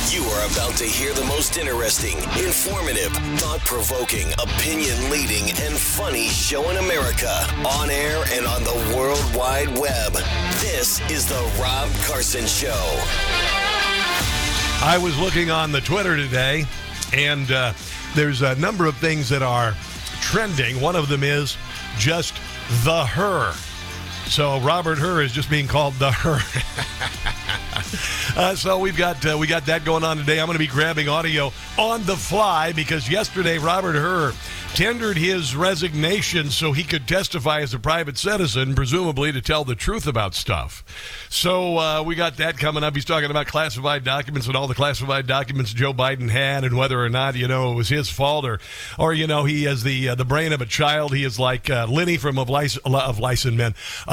You are about to hear the most interesting, informative, thought-provoking, opinion-leading, and funny show in America. On air and on the World Wide Web. This is The Rob Carson Show. I was looking on the Twitter today, and there's a number of things that are trending. One of them is just the her. So Robert Hur is just being called the her. So we got that going on today. I'm going to be grabbing audio on the fly because yesterday Robert Hur tendered his resignation so he could testify as a private citizen, presumably to tell the truth about stuff. So we got that coming up. He's talking about classified documents and all the classified documents Joe Biden had and whether or not, it was his fault or he has the brain of a child. He is like Lenny from Of Mice and Men.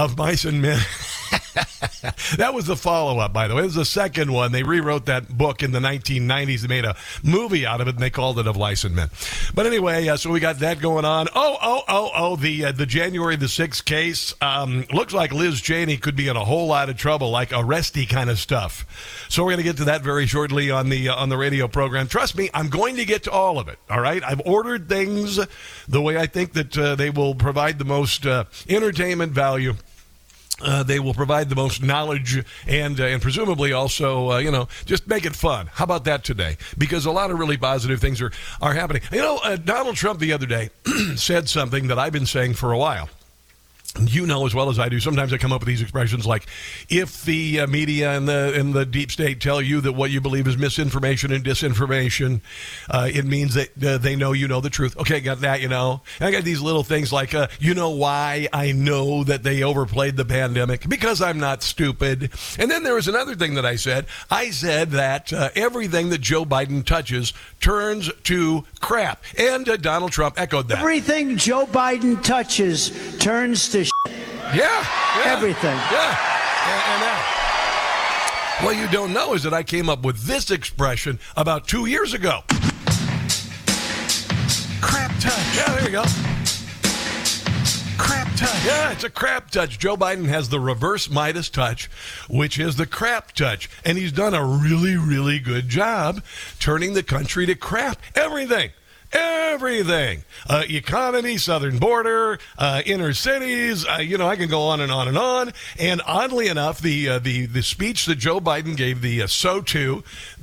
That was the follow-up, by the way. It was the second one. They rewrote that book in the 1990s. They made a movie out of it, and they called it Of Lice and Men. But anyway, so we got that going on. The January the 6th case. Looks like Liz Cheney could be in a whole lot of trouble, like arresty kind of stuff. So we're going to get to that very shortly on the radio program. Trust me, I'm going to get to all of it, all right? I've ordered things the way I think that they will provide the most entertainment value. They will provide the most knowledge and presumably also, just make it fun. How about that today? Because a lot of really positive things are happening. Donald Trump the other day said something that I've been saying for a while. You know as well as I do, sometimes I come up with these expressions like, if the media and the deep state tell you that what you believe is misinformation and disinformation, it means that they know you know the truth. Okay, got that, And I got these little things like, why I know that they overplayed the pandemic? Because I'm not stupid. And then there was another thing that I said. I said that everything that Joe Biden touches turns to crap. And Donald Trump echoed that. Everything Joe Biden touches turns to Yeah. Everything. Yeah. And what you don't know is that I came up with this expression about 2 years ago. Crap touch. Yeah, there you go. Crap touch. Yeah, it's a crap touch. Joe Biden has the reverse Midas touch, which is the crap touch. And he's done a really, really good job turning the country to crap. Everything. Economy, southern border, inner cities, I can go on and on and on. And oddly enough, the speech that Joe Biden gave, the SO2,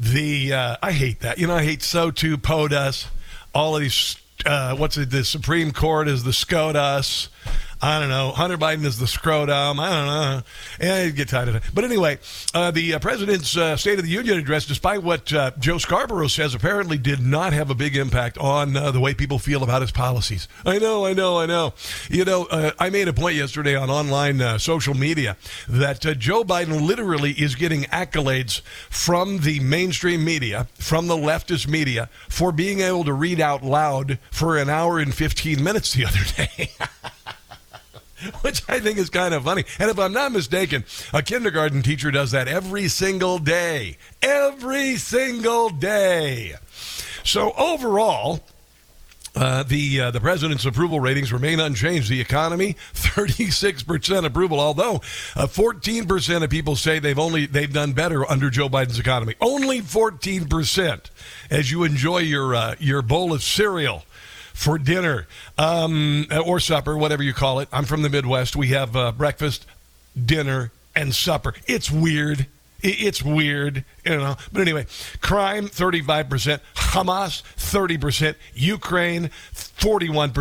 I hate that. I hate SO2, POTUS, all of these, the Supreme Court is the SCOTUS. I don't know. Hunter Biden is the scrotum. I don't know. I get tired of it. But anyway, the president's State of the Union address, despite what Joe Scarborough says, apparently did not have a big impact on the way people feel about his policies. I know. I made a point yesterday on online social media that Joe Biden literally is getting accolades from the mainstream media, from the leftist media, for being able to read out loud for an hour and 15 minutes the other day. Which I think is kind of funny. And if I'm not mistaken, a kindergarten teacher does that every single day. Every single day. So overall, the president's approval ratings remain unchanged. The economy, 36% approval, although 14% of people say they've done better under Joe Biden's economy. Only 14% as you enjoy your bowl of cereal for dinner or supper, whatever you call it. I'm from the Midwest. We have breakfast, dinner, and supper. It's weird. It's weird, But anyway, crime, 35%. Hamas, 30%. Ukraine, 41%.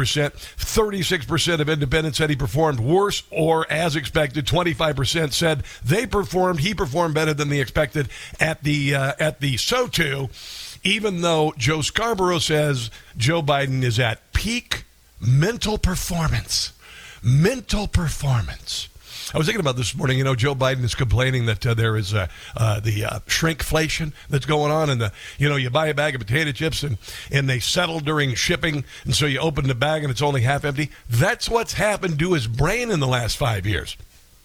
36% of independents said he performed worse or as expected. 25% said he performed better than they expected at the SO2. Even though Joe Scarborough says Joe Biden is at peak mental performance. Mental performance. I was thinking about this morning, Joe Biden is complaining that there is the shrinkflation that's going on, and you buy a bag of potato chips and they settle during shipping, and so you open the bag and it's only half empty. That's what's happened to his brain in the last 5 years.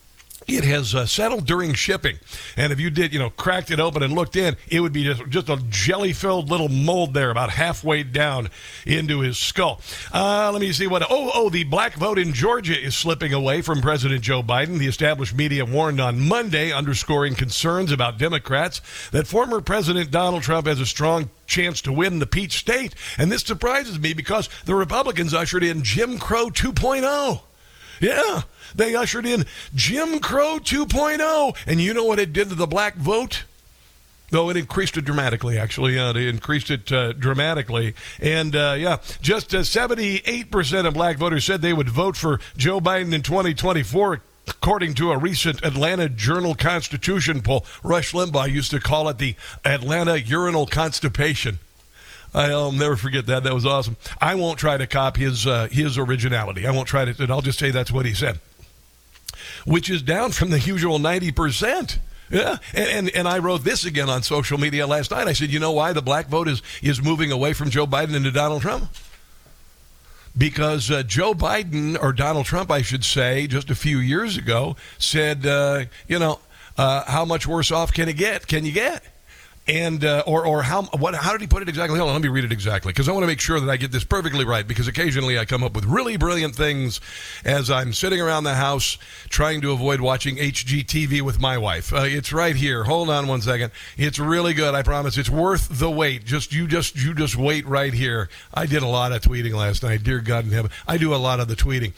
It has settled during shipping. And if you did, cracked it open and looked in, it would be just a jelly-filled little mold there about halfway down into his skull. Let me see what... the black vote in Georgia is slipping away from President Joe Biden. The established media warned on Monday, underscoring concerns about Democrats, that former President Donald Trump has a strong chance to win the Peach State. And this surprises me because the Republicans ushered in Jim Crow 2.0. Yeah, they ushered in Jim Crow 2.0. And you know what it did to the black vote? Though it increased it dramatically, actually. They increased it dramatically. And, just 78% of black voters said they would vote for Joe Biden in 2024, according to a recent Atlanta Journal-Constitution poll. Rush Limbaugh used to call it the Atlanta urinal constipation. I'll never forget that. That was awesome. I won't try to copy his originality. I won't try to. I'll just say that's what he said, which is down from the usual 90%. Yeah, and I wrote this again on social media last night. I said, you know why the black vote is moving away from Joe Biden into Donald Trump? Because Joe Biden, or Donald Trump, I should say, just a few years ago, said, how much worse off can you get? And how did he put it exactly? Hold on, let me read it exactly, because I want to make sure that I get this perfectly right, because occasionally I come up with really brilliant things as I'm sitting around the house trying to avoid watching HGTV with my wife. It's right here. Hold on one second. It's really good, I promise. It's worth the wait. You just wait right here. I did a lot of tweeting last night. Dear God in heaven, I do a lot of the tweeting.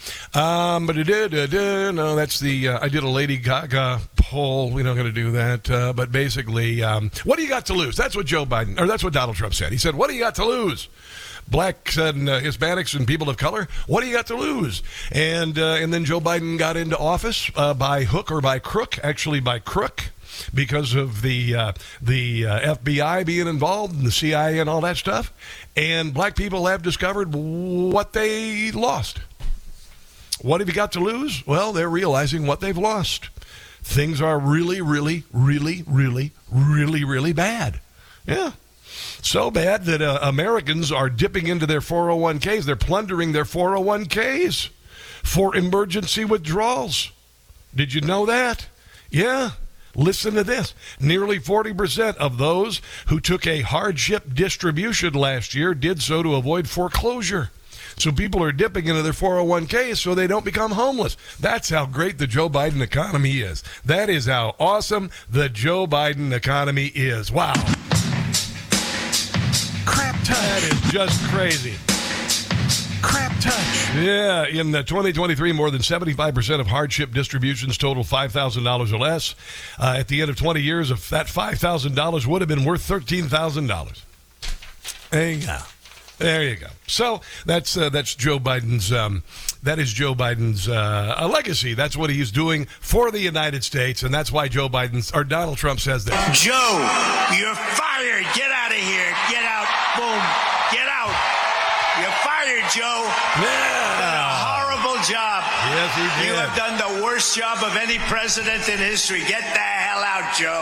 No, that's I did a Lady Gaga poll. We're not going to do that. But basically, what do you got to lose? That's what that's what Donald Trump said. He said, what do you got to lose? Blacks and Hispanics and people of color, what do you got to lose? And then Joe Biden got into office by hook or by crook, actually by crook, because of the FBI being involved and the CIA and all that stuff. And black people have discovered what they lost. What have you got to lose? Well, they're realizing what they've lost. Things are really, really, really, really, really, really bad. Yeah. So bad that Americans are dipping into their 401ks. They're plundering their 401ks for emergency withdrawals. Did you know that? Yeah. Listen to this. Nearly 40% of those who took a hardship distribution last year did so to avoid foreclosure. So people are dipping into their 401ks so they don't become homeless. That's how great the Joe Biden economy is. That is how awesome the Joe Biden economy is. Wow. Crap touch. That is just crazy. Crap touch. Yeah, in 2023, more than 75% of hardship distributions total $5,000 or less. At the end of 20 years, if that $5,000 would have been worth $13,000. There you go. There you go. So that's Joe Biden's. That is Joe Biden's legacy. That's what he's doing for the United States, and that's why Donald Trump says that. Joe, you're fired. Get out of here. Get out. Boom. Get out. You're fired, Joe. Yeah. Done a horrible job. Yes, he did. You have done the worst job of any president in history. Get the hell out, Joe.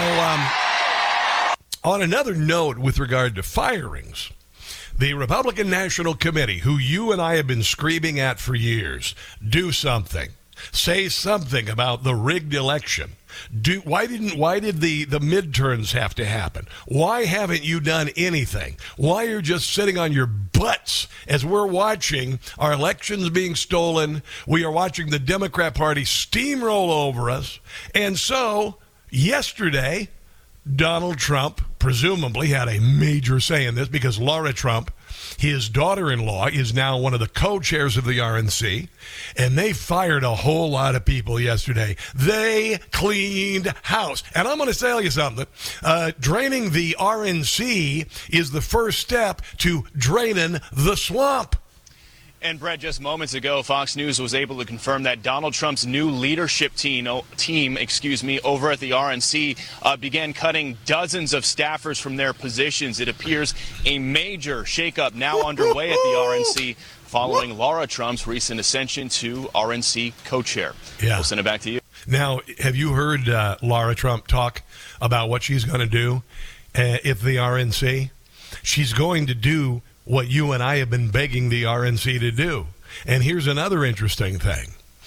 Now, on another note with regard to firings, the Republican National Committee, who you and I have been screaming at for years, do something. Say something about the rigged election. Why did the midterms have to happen? Why haven't you done anything? Why are you just sitting on your butts as we're watching our elections being stolen? We are watching the Democrat Party steamroll over us. And so, yesterday, Donald Trump presumably had a major say in this because Laura Trump, his daughter-in-law, is now one of the co-chairs of the RNC, and they fired a whole lot of people yesterday. They cleaned house. And I'm going to tell you something. Draining the RNC is the first step to draining the swamp. And Brett, just moments ago, Fox News was able to confirm that Donald Trump's new leadership team over at the RNC began cutting dozens of staffers from their positions. It appears a major shakeup now underway at the RNC following Laura Trump's recent ascension to RNC co-chair. Yeah. We'll send it back to you. Now, have you heard Laura Trump talk about what she's going to do if the RNC? She's going to do what you and I have been begging the RNC to do. And here's another interesting thing.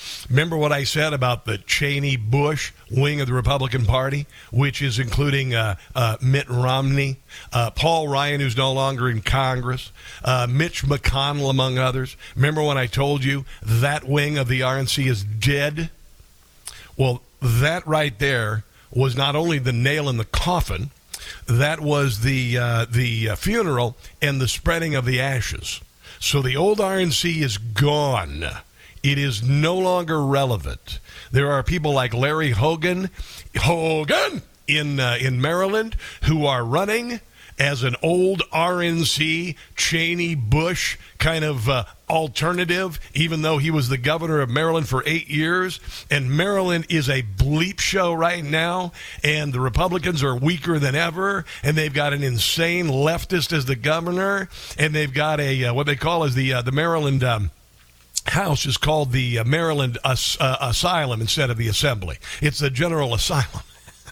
Remember what I said about the Cheney-Bush wing of the Republican Party, which is including Mitt Romney, Paul Ryan, who's no longer in Congress, Mitch McConnell, among others. Remember when I told you that wing of the RNC is dead? Well, that right there was not only the nail in the coffin, that was the funeral and the spreading of the ashes. So the old RNC is gone. It is no longer relevant. There are people like Larry Hogan in Maryland who are running as an old RNC, Cheney-Bush kind of alternative, even though he was the governor of Maryland for 8 years. And Maryland is a bleep show right now, and the Republicans are weaker than ever, and they've got an insane leftist as the governor, and they've got a what they call as the Maryland House is called the Maryland Asylum instead of the Assembly. It's the General Asylum.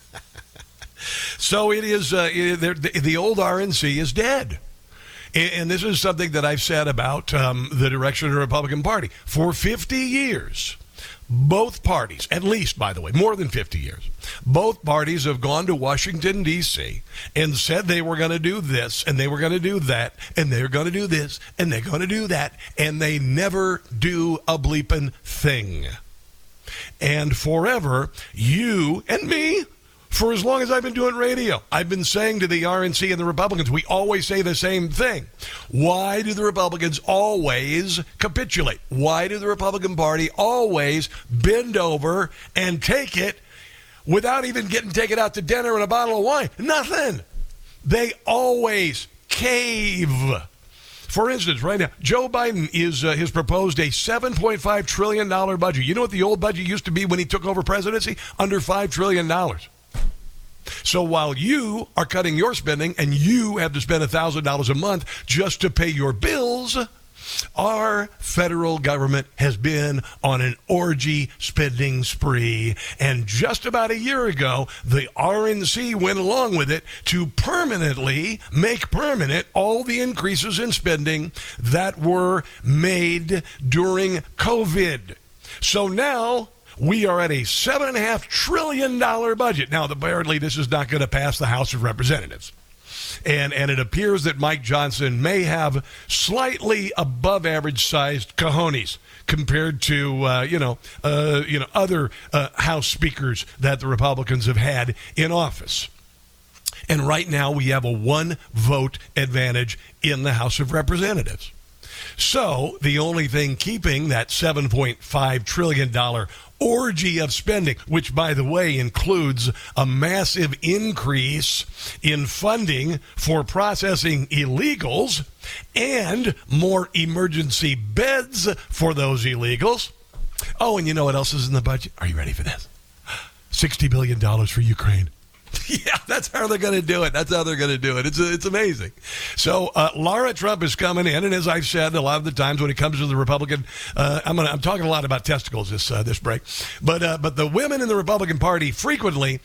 So it is, the old RNC is dead. And this is something that I've said about the direction of the Republican Party. For 50 years, both parties, at least, by the way, more than 50 years, both parties have gone to Washington, D.C. and said they were going to do this, and they were going to do that, and they were going to do this, and they're going to do that, and they never do a bleeping thing. And forever, you and me, for as long as I've been doing radio, I've been saying to the RNC and the Republicans, we always say the same thing. Why do the Republicans always capitulate? Why do the Republican Party always bend over and take it without even getting taken out to dinner and a bottle of wine? Nothing. They always cave. For instance, right now, Joe Biden has proposed a $7.5 trillion budget. You know what the old budget used to be when he took over presidency? Under $5 trillion. So while you are cutting your spending and you have to spend $1,000 a month just to pay your bills, our federal government has been on an orgy spending spree. And just about a year ago, the RNC went along with it to permanently make permanent all the increases in spending that were made during COVID. So now we are at a $7.5 trillion budget. Now, apparently, this is not going to pass the House of Representatives. And it appears that Mike Johnson may have slightly above average sized cojones compared to, other House speakers that the Republicans have had in office. And right now, we have a 1-vote advantage in the House of Representatives. So the only thing keeping that $7.5 trillion orgy of spending, which, by the way, includes a massive increase in funding for processing illegals and more emergency beds for those illegals. Oh, and you know what else is in the budget? Are you ready for this? $60 billion for Ukraine. Yeah, that's how they're going to do it. That's how they're going to do it. It's amazing. So Lara Trump is coming in, and as I've said a lot of the times when it comes to the Republican, I'm talking a lot about testicles this break, but the women in the Republican Party frequently,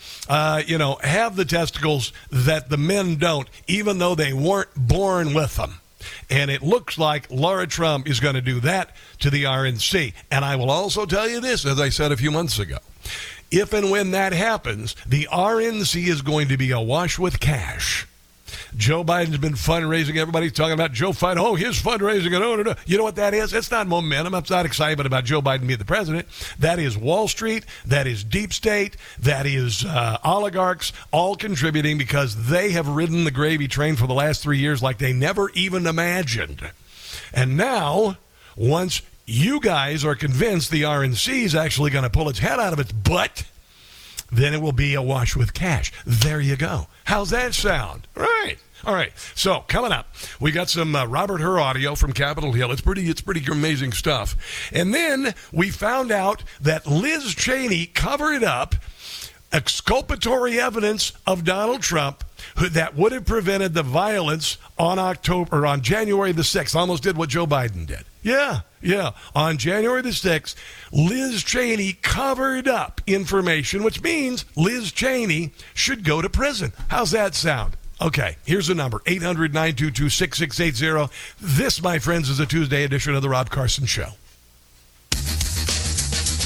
have the testicles that the men don't, even though they weren't born with them. And it looks like Lara Trump is going to do that to the RNC. And I will also tell you this, as I said a few months ago. If and when that happens, the RNC is going to be awash with cash. Joe Biden's been fundraising. Everybody's talking about Joe Biden. Oh, his fundraising. And you know what that is? It's not momentum. I'm not excited about Joe Biden being the president. That is Wall Street. That is deep state. That is oligarchs all contributing because they have ridden the gravy train for the last 3 years like they never even imagined. And now, once you guys are convinced the RNC is actually going to pull its head out of its butt, then it will be awash with cash. There you go. How's that sound? Right. All right. So coming up, we got some Robert Hur audio from Capitol Hill. It's pretty amazing stuff. And then we found out that Liz Cheney covered up exculpatory evidence of Donald Trump that would have prevented the violence on January the 6th. Almost did what Joe Biden did. Yeah. On January the 6th, Liz Cheney covered up information, which means Liz Cheney should go to prison. How's that sound? Okay, here's the number, 800-922-6680. This, my friends, is a Tuesday edition of the Rob Carson Show.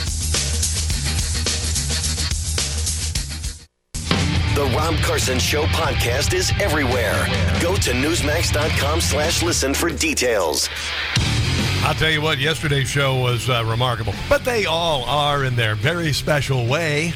Rob Carson Show podcast is everywhere. Go to Newsmax.com/listen for details. I'll tell you what, yesterday's show was remarkable. But they all are in their very special way.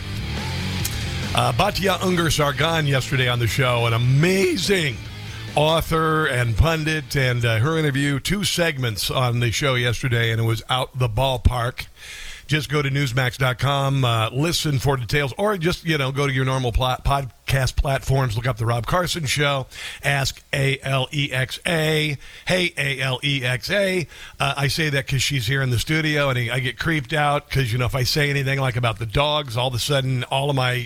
Batya Ungar-Sargon yesterday on the show, an amazing author and pundit, and her interview, 2 segments on the show yesterday, and it was out the ballpark. Just go to Newsmax.com, listen for details, or just, go to your normal podcast platforms, look up The Rob Carson Show, ask Alexa. Hey, Alexa. I say that because she's here in the studio, and I get creeped out because, if I say anything like about the dogs, all of a sudden, all of my,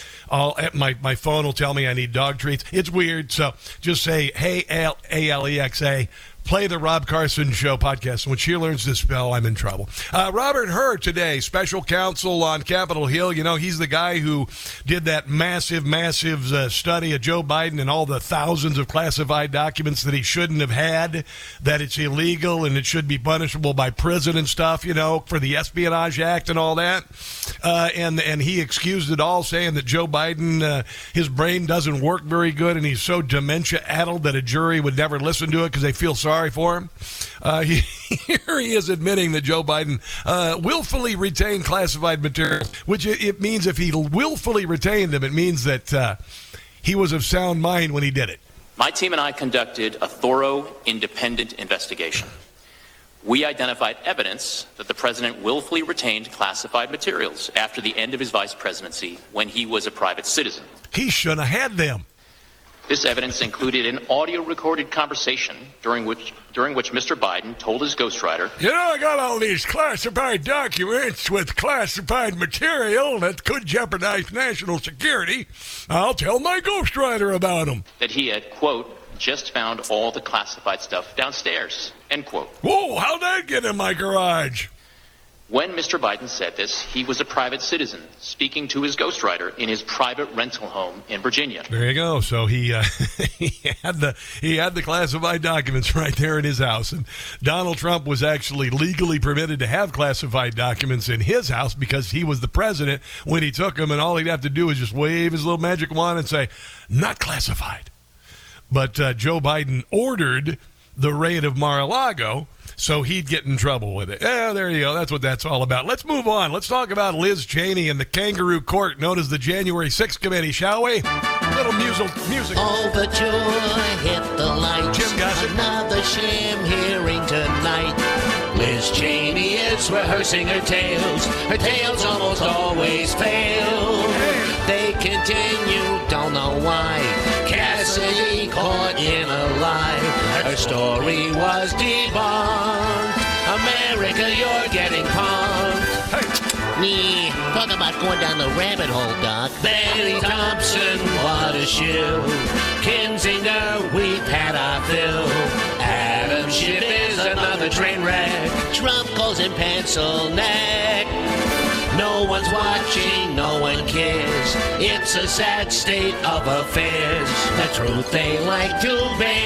my phone will tell me I need dog treats. It's weird, so just say, hey, Alexa. Play the Rob Carson Show podcast. When she learns to spell, I'm in trouble. Robert Hur today, special counsel on Capitol Hill. He's the guy who did that massive study of Joe Biden and all the thousands of classified documents that he shouldn't have had, that it's illegal and it should be punishable by prison and stuff, for the Espionage Act and all that. And he excused it all, saying that Joe Biden, his brain doesn't work very good and he's so dementia-addled that a jury would never listen to it because they feel sorry for him. Here he is admitting that Joe Biden willfully retained classified materials, which it means if he willfully retained them, it means that he was of sound mind when he did it. My team and I conducted a thorough, independent investigation. We identified evidence that the president willfully retained classified materials after the end of his vice presidency when he was a private citizen. He should have had them. This evidence included an audio-recorded conversation during which Mr. Biden told his ghostwriter, I got all these classified documents with classified material that could jeopardize national security. I'll tell my ghostwriter about them. That he had, quote, just found all the classified stuff downstairs, end quote. Whoa, how'd that get in my garage? When Mr. Biden said this, he was a private citizen speaking to his ghostwriter in his private rental home in Virginia. There you go. So he had the classified documents right there in his house. And Donald Trump was actually legally permitted to have classified documents in his house because he was the president when he took them, and all he'd have to do was just wave his little magic wand and say, not classified. But Joe Biden ordered the raid of Mar-a-Lago, so he'd get in trouble with it. Yeah, there you go. That's what that's all about. Let's move on. Let's talk about Liz Cheney and the kangaroo court known as the January 6th Committee, shall we? A little music. Overture, hit the lights. Jim Gossett. Another sham hearing tonight. Liz Cheney is rehearsing her tales. Her tales almost always fail. They continue, don't know why. Cassidy caught in a lie. Her story was debunked. America, you're getting punked. Me, talk about going down the rabbit hole, Doc. Benny Thompson, what a shill. Kinzinger, we've had our fill. Adam Schiff is another train wreck. Trump goes in pencil neck. No one's watching, no one cares. It's a sad state of affairs. The truth they like to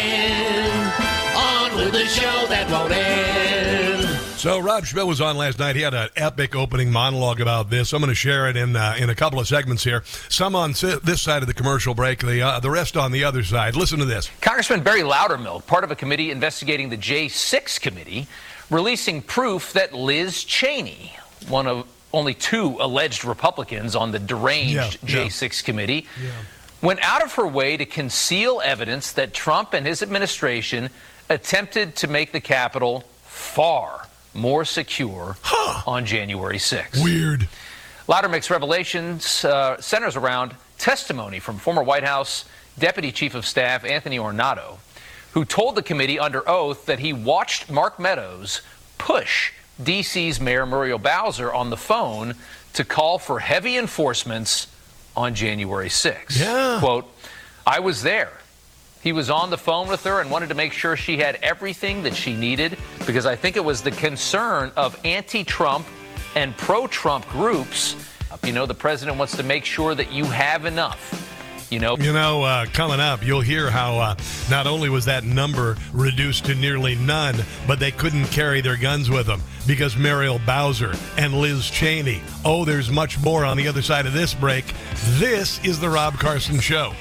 bend. On with the show that won't end. So Rob Schmidt was on last night. He had an epic opening monologue about this. I'm going to share it in a couple of segments here. Some on this side of the commercial break, the rest on the other side. Listen to this. Congressman Barry Loudermilk, part of a committee investigating the J6 committee, releasing proof that Liz Cheney, one of only 2 alleged Republicans on the deranged J6 committee, went out of her way to conceal evidence that Trump and his administration attempted to make the Capitol far more secure on January 6th. Weird. Loudermilk's revelations centers around testimony from former White House Deputy Chief of Staff Anthony Ornato, who told the committee under oath that he watched Mark Meadows push D.C.'s Mayor Muriel Bowser on the phone to call for heavy enforcements on January 6th. Yeah. Quote, I was there. He was on the phone with her and wanted to make sure she had everything that she needed because I think it was the concern of anti-Trump and pro-Trump groups. The president wants to make sure that you have enough. Coming up, you'll hear how not only was that number reduced to nearly none, but they couldn't carry their guns with them because Muriel Bowser and Liz Cheney. Oh, there's much more on the other side of this break. This is the Rob Carson Show.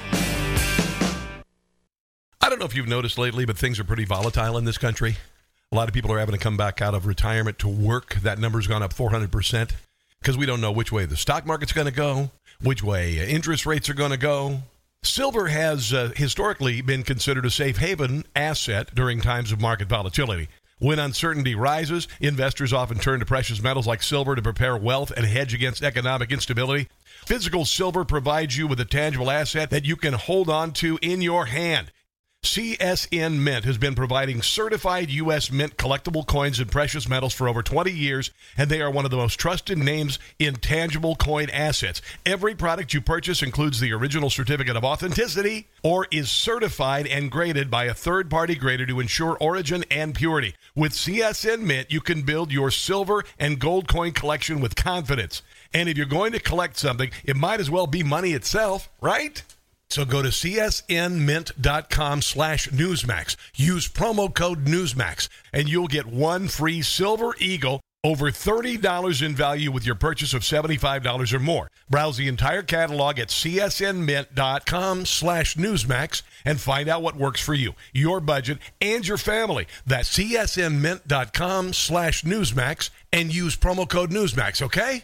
I don't know if you've noticed lately, but things are pretty volatile in this country. A lot of people are having to come back out of retirement to work. That number's gone up 400% because we don't know which way the stock market's going to go, which way interest rates are going to go. Silver has historically been considered a safe haven asset during times of market volatility. When uncertainty rises, investors often turn to precious metals like silver to prepare wealth and hedge against economic instability. Physical silver provides you with a tangible asset that you can hold on to in your hand. CSN Mint has been providing certified U.S. Mint collectible coins and precious metals for over 20 years, and they are one of the most trusted names in tangible coin assets. Every product you purchase includes the original certificate of authenticity or is certified and graded by a third-party grader to ensure origin and purity. With CSN Mint, you can build your silver and gold coin collection with confidence. And if you're going to collect something, it might as well be money itself, right? So go to csnmint.com/Newsmax. Use promo code Newsmax, and you'll get one free Silver Eagle over $30 in value with your purchase of $75 or more. Browse the entire catalog at csnmint.com/Newsmax and find out what works for you, your budget, and your family. That's csnmint.com/Newsmax and use promo code Newsmax, okay?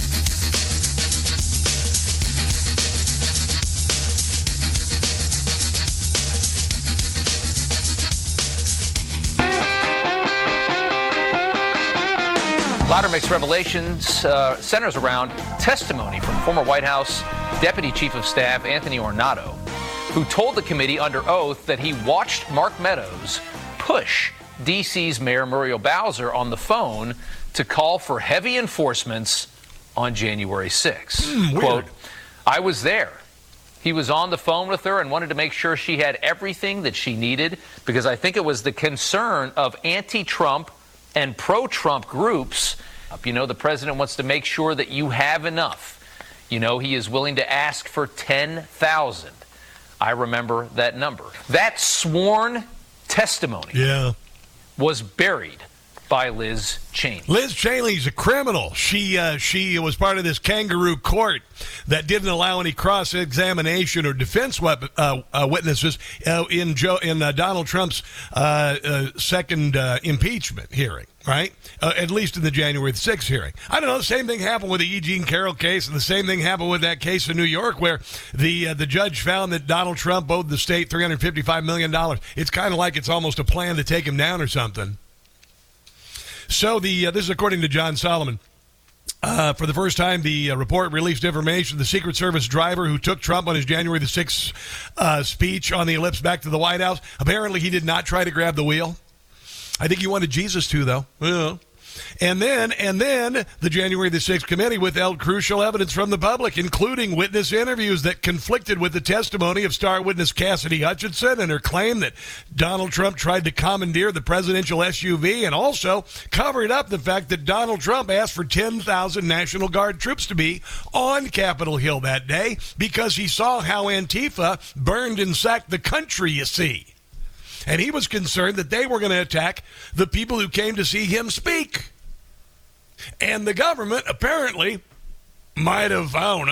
Louder Mix Revelations centers around testimony from former White House Deputy Chief of Staff Anthony Ornato, who told the committee under oath that he watched Mark Meadows push D.C.'s Mayor Muriel Bowser on the phone to call for heavy enforcements on January 6th. Quote, I was there. He was on the phone with her and wanted to make sure she had everything that she needed because I think it was the concern of anti-Trump and pro-Trump groups. The president wants to make sure that you have enough. He is willing to ask for 10,000. I remember that number. That sworn testimony was buried by Liz Cheney. Liz Cheney's a criminal. She was part of this kangaroo court that didn't allow any cross-examination or defense witnesses in Donald Trump's second impeachment hearing, right? At least in the January 6th hearing. I don't know, the same thing happened with the E. Jean Carroll case, and the same thing happened with that case in New York where the judge found that Donald Trump owed the state $355 million. It's kind of like it's almost a plan to take him down or something. So this is according to John Solomon. For the first time, the report released information. The Secret Service driver who took Trump on his January the 6th speech on the ellipse back to the White House, apparently he did not try to grab the wheel. I think he wanted Jesus to, though. Yeah. And then the January the 6th committee withheld crucial evidence from the public, including witness interviews that conflicted with the testimony of star witness Cassidy Hutchinson and her claim that Donald Trump tried to commandeer the presidential SUV, and also covered up the fact that Donald Trump asked for 10,000 National Guard troops to be on Capitol Hill that day because he saw how Antifa burned and sacked the country, you see. And he was concerned that they were going to attack the people who came to see him speak. And the government apparently might have,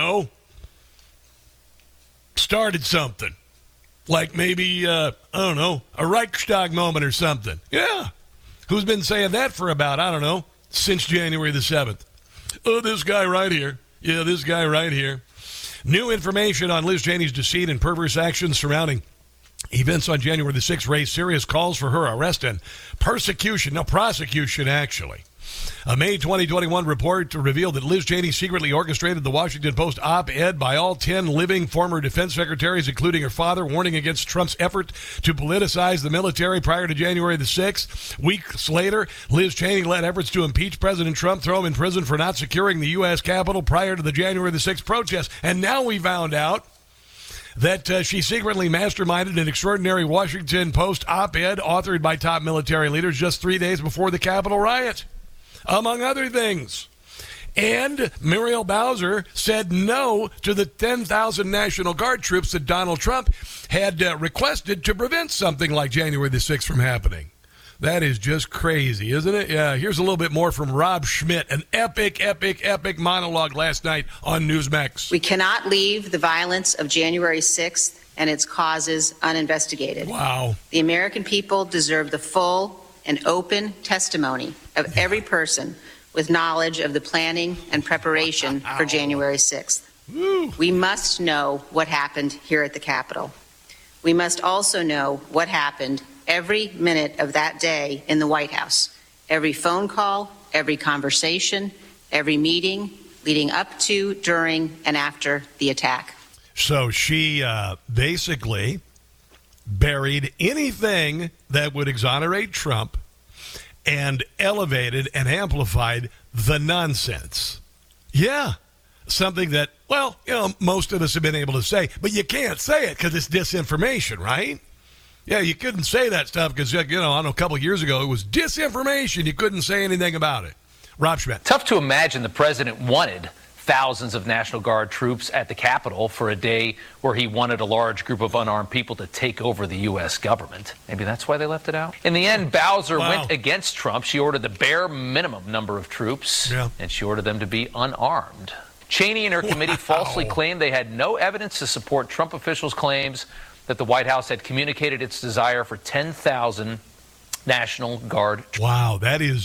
started something. Like maybe, a Reichstag moment or something. Yeah. Who's been saying that for about, since January the 7th? Oh, this guy right here. Yeah, this guy right here. New information on Liz Cheney's deceit and perverse actions surrounding events on January the 6th raised serious calls for her arrest and prosecution, actually. A May 2021 report revealed that Liz Cheney secretly orchestrated the Washington Post op-ed by all 10 living former defense secretaries, including her father, warning against Trump's effort to politicize the military prior to January the 6th. Weeks later, Liz Cheney led efforts to impeach President Trump, throw him in prison for not securing the U.S. Capitol prior to the January the 6th protests. And now we found out that she secretly masterminded an extraordinary Washington Post op-ed authored by top military leaders just 3 days before the Capitol riot, among other things. And Muriel Bowser said no to the 10,000 National Guard troops that Donald Trump had requested to prevent something like January the 6th from happening. That is just crazy, isn't it? Yeah, here's a little bit more from Rob Schmitt, an epic monologue last night on Newsmax. We cannot leave the violence of January 6th and its causes uninvestigated. Wow. The American people deserve the full and open testimony of every person with knowledge of the planning and preparation for January 6th. Woo. We must know what happened here at the Capitol. We must also know what happened every minute of that day in the White House. Every phone call, every conversation, every meeting leading up to, during, and after the attack. So she basically buried anything that would exonerate Trump and elevated and amplified the nonsense. Yeah, something that, well, most of us have been able to say, but you can't say it because it's disinformation, right? Yeah, you couldn't say that stuff because, I know a couple of years ago it was disinformation. You couldn't say anything about it. Rob Schmitt. Tough to imagine the president wanted thousands of National Guard troops at the Capitol for a day where he wanted a large group of unarmed people to take over the U.S. government. Maybe that's why they left it out. In the end, Bowser went against Trump. She ordered the bare minimum number of troops, and she ordered them to be unarmed. Cheney and her committee falsely claimed they had no evidence to support Trump officials' claims that the White House had communicated its desire for 10,000 National Guard troops. Wow,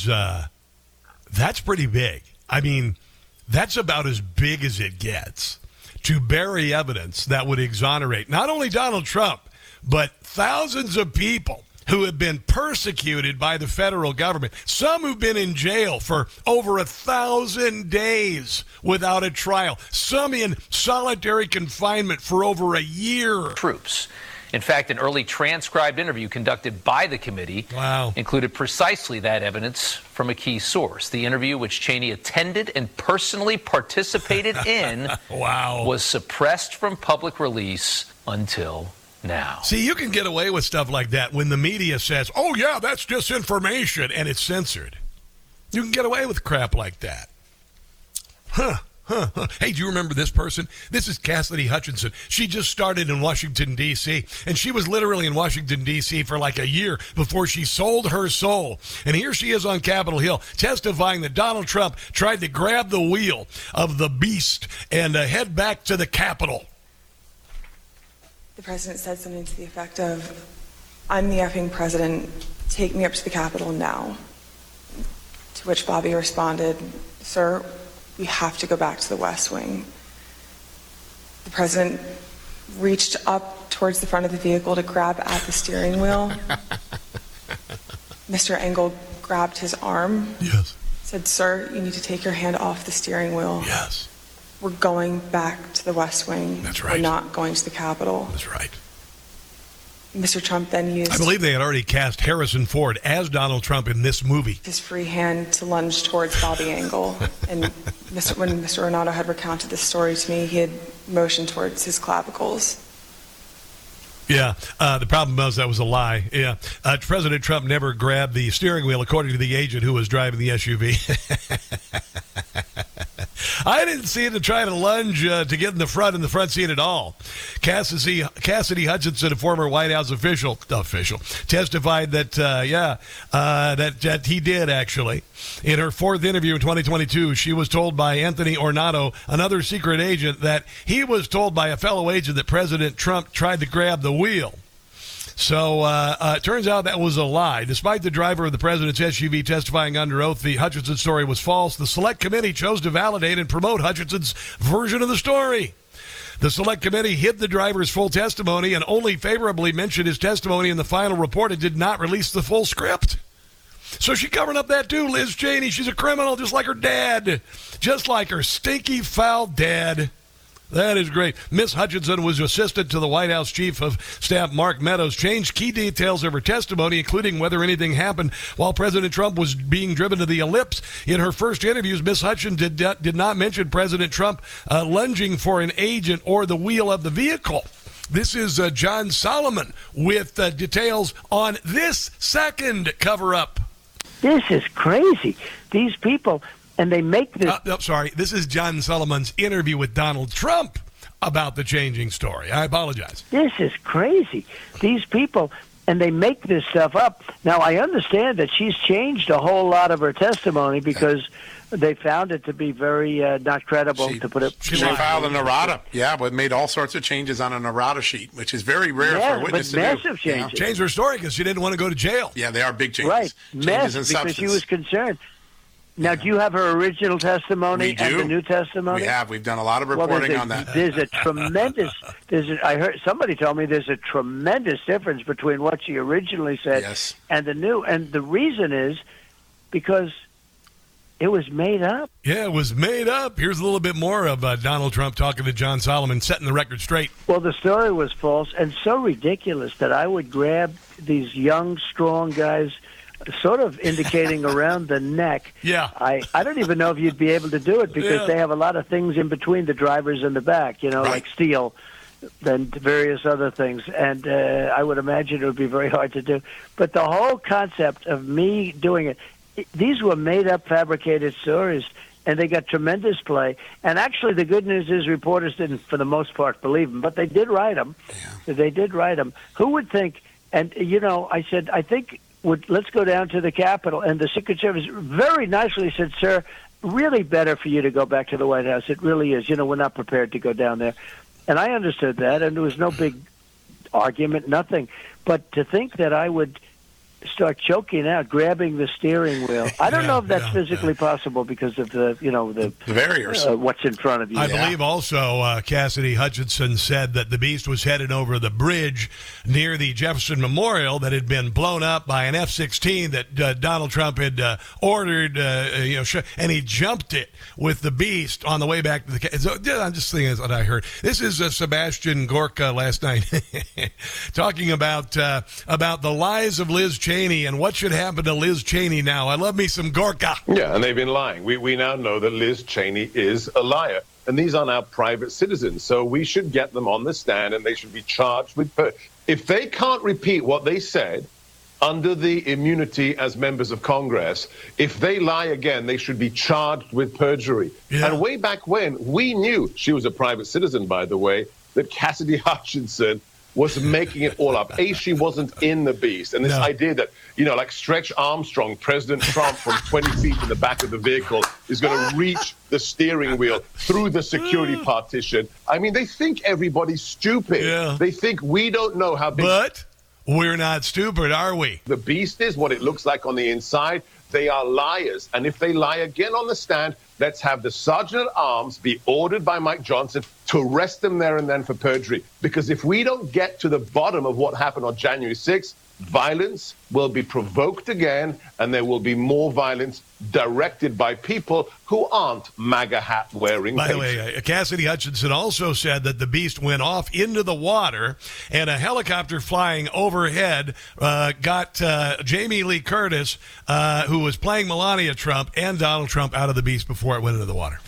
that's pretty big. I mean, that's about as big as it gets, to bury evidence that would exonerate not only Donald Trump, but thousands of people who have been persecuted by the federal government, some who've been in jail for over 1,000 days without a trial, some in solitary confinement for over a year. Troops. In fact, an early transcribed interview conducted by the committee included precisely that evidence from a key source. The interview, which Cheney attended and personally participated in, was suppressed from public release until now. See, you can get away with stuff like that when the media says, oh, yeah, that's disinformation, and it's censored. You can get away with crap like that. Hey, do you remember this person? This is Cassidy Hutchinson. She just started in Washington, D.C., and she was literally in Washington, D.C. for like a year before she sold her soul. And here she is on Capitol Hill testifying that Donald Trump tried to grab the wheel of the beast and head back to the Capitol. The president said something to the effect of, I'm the effing president, take me up to the Capitol now. To which Bobby responded, sir, we have to go back to the West Wing. The president reached up towards the front of the vehicle to grab at the steering wheel. Mr. Engel grabbed his arm. Yes. Said, sir, you need to take your hand off the steering wheel. Yes. We're going back to the West Wing. That's right. We're not going to the Capitol. That's right. Mr. Trump then used... I believe they had already cast Harrison Ford as Donald Trump in this movie. ...his free hand to lunge towards Bobby Engel. And when Mr. Renato had recounted this story to me, he had motioned towards his clavicles. Yeah, the problem was that was a lie. Yeah, President Trump never grabbed the steering wheel, according to the agent who was driving the SUV. I didn't see him try to lunge to get in the front seat at all. Cassidy Hutchinson, a former White House official, testified that, that he did, actually. In her fourth interview in 2022, she was told by Anthony Ornato, another secret agent, that he was told by a fellow agent that President Trump tried to grab the wheel. So it turns out that was a lie. Despite the driver of the president's SUV testifying under oath the Hutchinson story was false, the Select Committee chose to validate and promote Hutchinson's version of the story. The Select Committee hid the driver's full testimony and only favorably mentioned his testimony in the final report and did not release the full script. So she covered up that too, Liz Cheney. She's a criminal just like her dad. Just like her stinky, foul dad. That is great. Miss Hutchinson was assistant to the White House Chief of Staff Mark Meadows, changed key details of her testimony, including whether anything happened while President Trump was being driven to the ellipse. In her first interviews, Miss Hutchinson did not mention President Trump lunging for an agent or the wheel of the vehicle. This is John Solomon with details on this second cover-up. This is crazy. These people and they make this. Sorry, this is John Solomon's interview with Donald Trump about the changing story. I apologize. This is crazy. These people, and they make this stuff up. Now, I understand that she's changed a whole lot of her testimony because they found it to be very not credible, to put it. She filed an errata, but made all sorts of changes on an errata sheet, which is very rare for a witness to do. Massive changes. Changed her story because she didn't want to go to jail. Yeah, they are big changes. Right, massive, because she was concerned. Now, do you have her original testimony and the new testimony? We have. We've done a lot of reporting on that. There's a tremendous. I heard somebody tell me there's a tremendous difference between what she originally said and the new. And the reason is because it was made up. Yeah, it was made up. Here's a little bit more of Donald Trump talking to John Solomon, setting the record straight. Well, the story was false and so ridiculous that I would grab these young, strong guys, sort of indicating around the neck. Yeah. I don't even know if you'd be able to do it because they have a lot of things in between the drivers and the back, like steel and various other things. And I would imagine it would be very hard to do. But the whole concept of me doing it, these were made-up, fabricated stories, and they got tremendous play. And actually, the good news is reporters didn't, for the most part, believe them. But they did write them. Yeah. They did write them. Who would think, and, I said, I think, let's go down to the Capitol. And the Secret Service very nicely said, sir, really better for you to go back to the White House. It really is. We're not prepared to go down there. And I understood that, and there was no big argument, nothing. But to think that I would start choking out, grabbing the steering wheel. I don't know if that's physically possible because of the barriers. What's in front of you. I believe also Cassidy Hutchinson said that the Beast was headed over the bridge near the Jefferson Memorial that had been blown up by an F-16 that Donald Trump had ordered, and he jumped it with the Beast on the way back to the. So, I'm just thinking that's what I heard. This is Sebastian Gorka last night talking about the lies of Liz Cheney and what should happen to Liz Cheney now. I love me some Gorka. Yeah, and they've been lying. We now know that Liz Cheney is a liar. And these are now private citizens. So we should get them on the stand and they should be charged with... If they can't repeat what they said under the immunity as members of Congress, if they lie again, they should be charged with perjury. Yeah. And way back when, we knew, she was a private citizen, by the way, that Cassidy Hutchinson was making it all up. She wasn't in the Beast. And this idea that, like Stretch Armstrong, President Trump from 20 feet in the back of the vehicle is going to reach the steering wheel through the security partition. I mean, they think everybody's stupid. Yeah. They think we don't know how big... But we're not stupid, are we? The Beast is what it looks like on the inside. They are liars. And if they lie again on the stand, let's have the Sergeant at Arms be ordered by Mike Johnson to arrest them there and then for perjury. Because if we don't get to the bottom of what happened on January 6th, violence will be provoked again, and there will be more violence directed by people who aren't MAGA hat wearing. By the way, Cassidy Hutchinson also said that the Beast went off into the water, and a helicopter flying overhead got Jamie Lee Curtis, who was playing Melania Trump, and Donald Trump out of the Beast before it went into the water.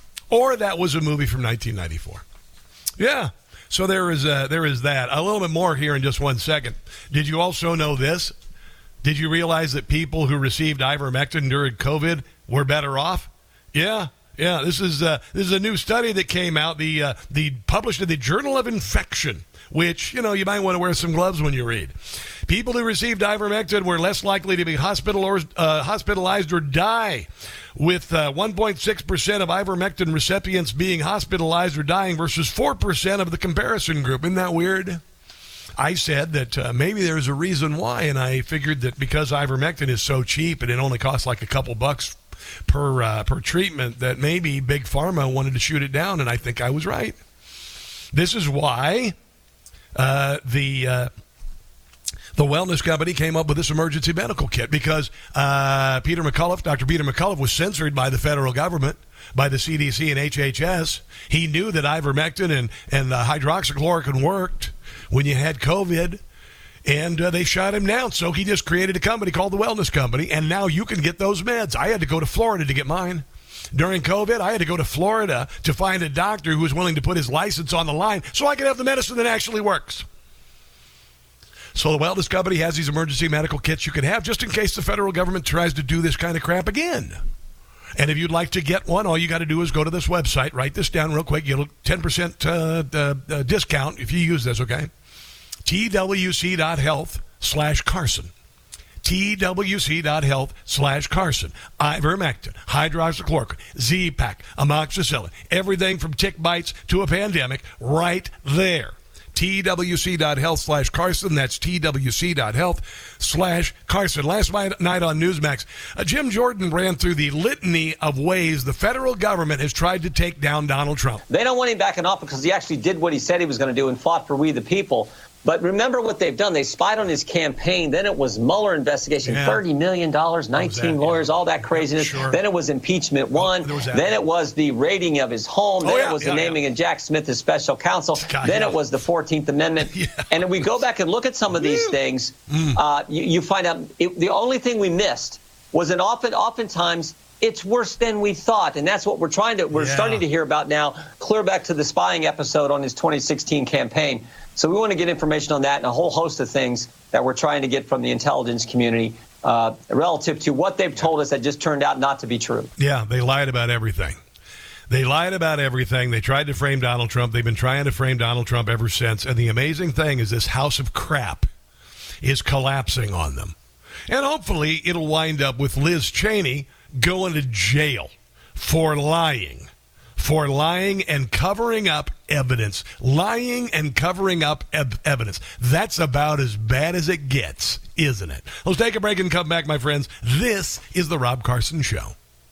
Or that was a movie from 1994. Yeah. So there is that. A little bit more here in just 1 second. Did you also know this? Did you realize that people who received ivermectin during COVID were better off? Yeah. This is a new study that came out. The published in the Journal of Infection, which you might want to wear some gloves when you read. People who received ivermectin were less likely to be hospitalized or die, with 1.6% of ivermectin recipients being hospitalized or dying versus 4% of the comparison group. Isn't that weird? I said that maybe there's a reason why, and I figured that because ivermectin is so cheap and it only costs like a couple bucks per treatment, that maybe Big Pharma wanted to shoot it down, and I think I was right. This is why the Wellness Company came up with this emergency medical kit, because Dr. Peter McCullough was censored by the federal government, by the CDC and HHS. He knew that ivermectin and hydroxychloroquine worked when you had COVID, and they shut him down. So he just created a company called the Wellness Company, and now you can get those meds. I had to go to Florida to get mine. During COVID, I had to go to Florida to find a doctor who was willing to put his license on the line so I could have the medicine that actually works. So the Wellness Company has these emergency medical kits you can have just in case the federal government tries to do this kind of crap again. And if you'd like to get one, all you got to do is go to this website. Write this down real quick. You'll 10% discount if you use this, okay? TWC.health/Carson. TWC.health/Carson. Ivermectin, hydroxychloroquine, Z-Pak, amoxicillin, everything from tick bites to a pandemic right there. TWC.health/Carson. That's TWC.health/Carson. Last night on Newsmax, Jim Jordan ran through the litany of ways the federal government has tried to take down Donald Trump. They don't want him back in office because he actually did what he said he was going to do and fought for we the people. But remember what they've done. They spied on his campaign. Then it was Mueller investigation, $30 million, 19 lawyers, all that craziness. Sure. Then it was impeachment one. Then it was the raiding of his home. Then it was the naming of Jack Smith as special counsel. Then it was the 14th Amendment. And if we go back and look at some of these things, you find out the only thing we missed was oftentimes it's worse than we thought. And that's what we're starting to hear about now, clear back to the spying episode on his 2016 campaign. So we want to get information on that and a whole host of things that we're trying to get from the intelligence community relative to what they've told us that just turned out not to be true. Yeah, they lied about everything. They lied about everything. They tried to frame Donald Trump. They've been trying to frame Donald Trump ever since. And the amazing thing is this house of crap is collapsing on them. And hopefully it'll wind up with Liz Cheney going to jail for lying. For lying and covering up evidence. Lying and covering up evidence. That's about as bad as it gets, isn't it? Let's take a break and come back, my friends. This is The Rob Carson Show.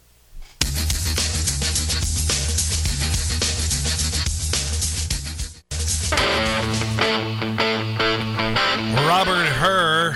Robert Hur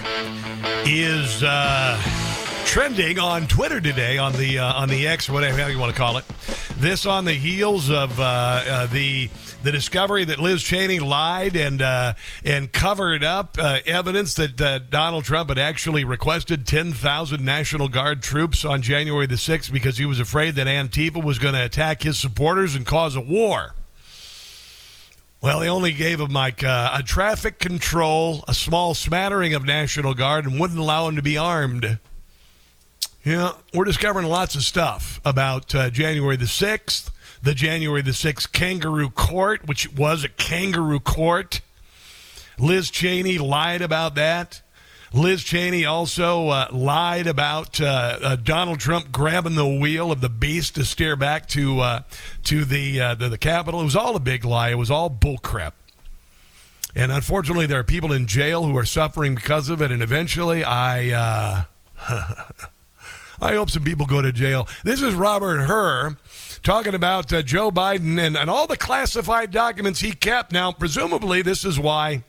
is trending on Twitter today, on the X, whatever you want to call it. This on the heels of the discovery that Liz Cheney lied and covered up evidence that Donald Trump had actually requested 10,000 National Guard troops on January the 6th because he was afraid that Antifa was going to attack his supporters and cause a war. Well, they only gave him like a traffic control, a small smattering of National Guard, and wouldn't allow him to be armed. Yeah, we're discovering lots of stuff about January the 6th, the January the 6th kangaroo court, which was a kangaroo court. Liz Cheney lied about that. Liz Cheney also lied about Donald Trump grabbing the wheel of the beast to steer back to the Capitol. It was all a big lie. It was all bullcrap. And unfortunately, there are people in jail who are suffering because of it. And eventually, I hope some people go to jail. This is Robert Hur talking about Joe Biden and all the classified documents he kept. Now, presumably, this is why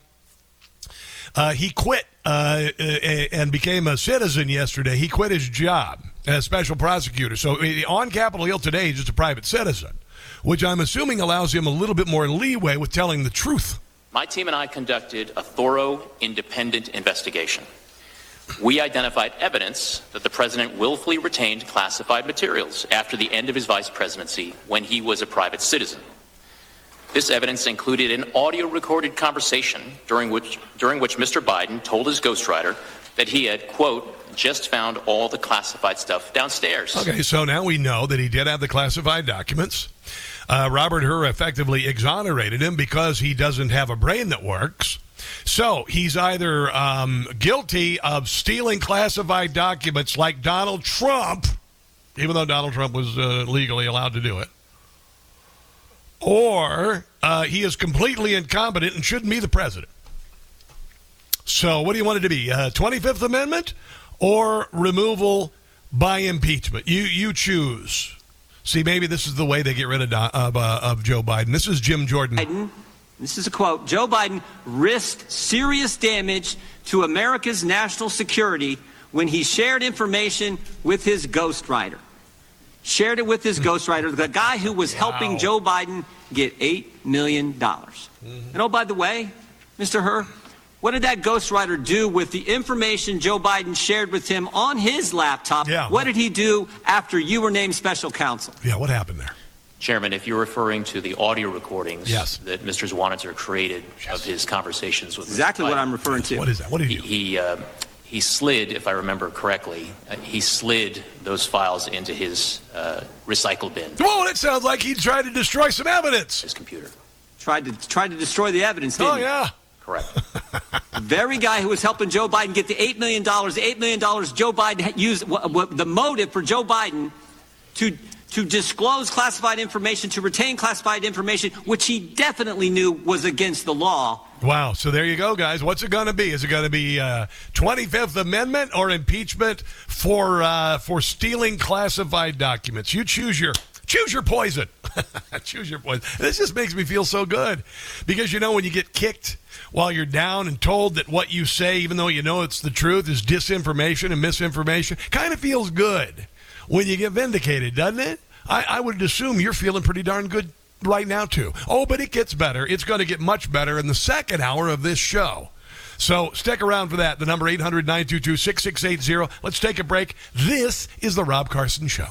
he quit and became a citizen yesterday. He quit his job as special prosecutor. So on Capitol Hill today, he's just a private citizen, which I'm assuming allows him a little bit more leeway with telling the truth. My team and I conducted a thorough, independent investigation. We identified evidence that the president willfully retained classified materials after the end of his vice presidency when he was a private citizen. This evidence included an audio-recorded conversation during which Mr. Biden told his ghostwriter that he had, quote, just found all the classified stuff downstairs. Okay, so now we know that he did have the classified documents. Robert Hur effectively exonerated him because he doesn't have a brain that works. So he's either guilty of stealing classified documents like Donald Trump, even though Donald Trump was legally allowed to do it, or he is completely incompetent and shouldn't be the president. So what do you want it to be, 25th Amendment or removal by impeachment? You choose. See, maybe this is the way they get rid of Joe Biden. This is Jim Jordan. This is a quote. Joe Biden risked serious damage to America's national security when he shared information with his ghostwriter. Shared it with his ghostwriter, the guy who was helping Joe Biden get $8 million. And oh, by the way, Mr. Hur, what did that ghostwriter do with the information Joe Biden shared with him on his laptop? Yeah. What did he do after you were named special counsel? Yeah, what happened there? Chairman, if you're referring to the audio recordings that Mr. Zwanitzer created of his conversations with exactly what I'm referring to. What is that? What did he do? He he slid, if I remember correctly, he slid those files into his recycle bin. Well, it sounds like he tried to destroy some evidence. His computer. Tried to destroy the evidence, didn't he? Yeah. Correct. The very guy who was helping Joe Biden get the $8 million, Joe Biden had used the motive for Joe Biden to disclose classified information, to retain classified information, which he definitely knew was against the law. Wow. So there you go, guys. What's it going to be? Is it going to be 25th Amendment or impeachment for stealing classified documents? You choose your poison. Choose your poison. This just makes me feel so good because, when you get kicked while you're down and told that what you say, even though you know it's the truth, is disinformation and misinformation, kind of feels good when you get vindicated, doesn't it? I would assume you're feeling pretty darn good right now, too. Oh, but it gets better. It's going to get much better in the second hour of this show. So stick around for that. The number 800-922-6680. Let's take a break. This is The Rob Carson Show.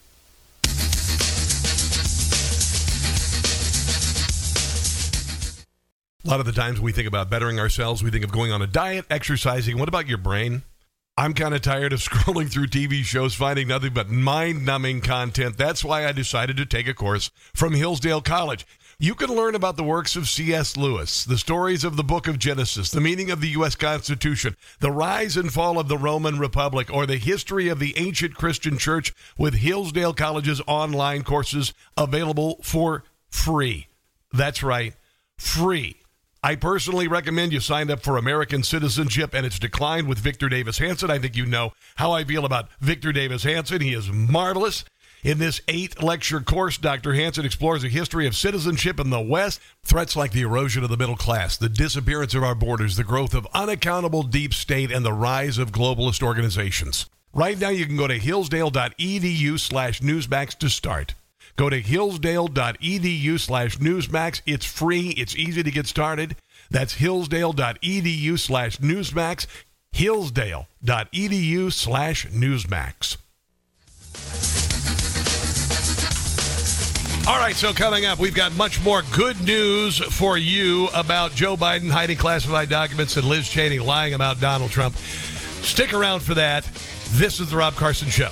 A lot of the times we think about bettering ourselves, we think of going on a diet, exercising. What about your brain? I'm kind of tired of scrolling through TV shows, finding nothing but mind-numbing content. That's why I decided to take a course from Hillsdale College. You can learn about the works of C.S. Lewis, the stories of the Book of Genesis, the meaning of the U.S. Constitution, the rise and fall of the Roman Republic, or the history of the ancient Christian church with Hillsdale College's online courses available for free. That's right, free. I personally recommend you sign up for American citizenship and its decline with Victor Davis Hanson. I think you know how I feel about Victor Davis Hanson. He is marvelous. In this 8-lecture course, Dr. Hanson explores a history of citizenship in the West, threats like the erosion of the middle class, the disappearance of our borders, the growth of unaccountable deep state, and the rise of globalist organizations. Right now, you can go to hillsdale.edu/Newsmax to start. Go to hillsdale.edu/Newsmax. It's free. It's easy to get started. That's hillsdale.edu/Newsmax. Hillsdale.edu/Newsmax. All right, so coming up, we've got much more good news for you about Joe Biden hiding classified documents and Liz Cheney lying about Donald Trump. Stick around for that. This is The Rob Carson Show.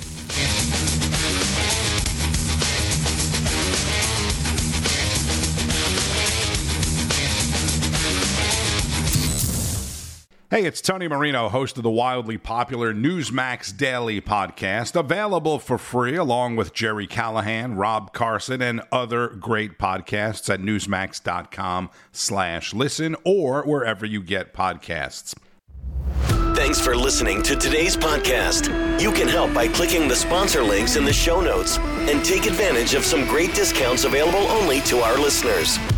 Hey, it's Tony Marino, host of the wildly popular Newsmax Daily podcast, available for free along with Jerry Callahan, Rob Carson, and other great podcasts at newsmax.com/listen or wherever you get podcasts. Thanks for listening to today's podcast. You can help by clicking the sponsor links in the show notes and take advantage of some great discounts available only to our listeners.